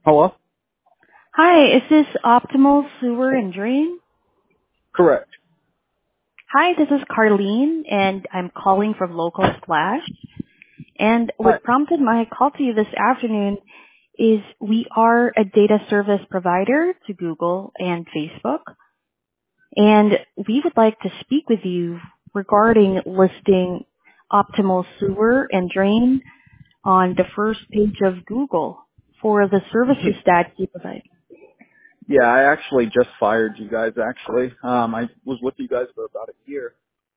Hello? Hi, is this Optimal Sewer and Drain? Correct. Hi, this is Carlene, and I'm calling from Local Splash. And Hi. what prompted my call to you this afternoon is we are a data service provider to Google and Facebook, and we would like to speak with you regarding listing Optimal Sewer and Drain on the first page of Google for the services that you provide. Yeah, I actually just fired you guys, actually. I was with you guys for about a year.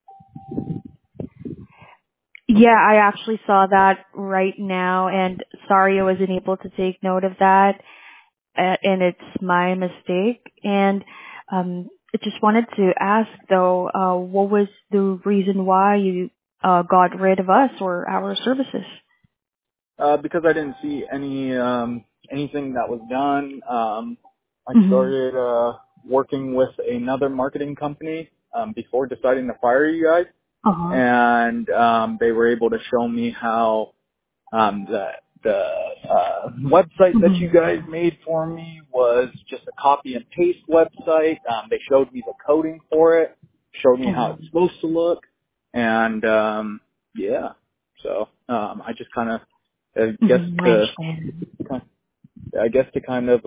Yeah, I actually saw that right now, and sorry I wasn't able to take note of that, and it's my mistake. And I just wanted to ask though, what was the reason why you got rid of us or our services? Because I didn't see anything that was done. I Mm-hmm. started working with another marketing company before deciding to fire you guys. Uh-huh. And they were able to show me how the website that you Mm-hmm. guys made for me was just a copy and paste website. They showed me the coding for it, showed me how it's Mm-hmm. supposed to look, and yeah. So I just kind of Mm-hmm. I understand. I guess to kind of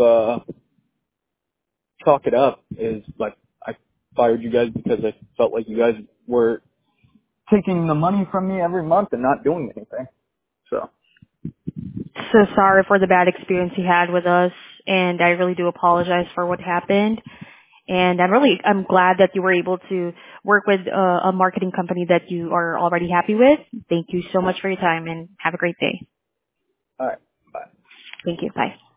chalk it up is like I fired you guys because I felt like you guys were taking the money from me every month and not doing anything. So. So sorry for the bad experience you had with us, and I really do apologize for what happened. And I'm glad that you were able to work with a marketing company that you are already happy with. Thank you so much for your time and have a great day. All right. Bye. Thank you. Bye.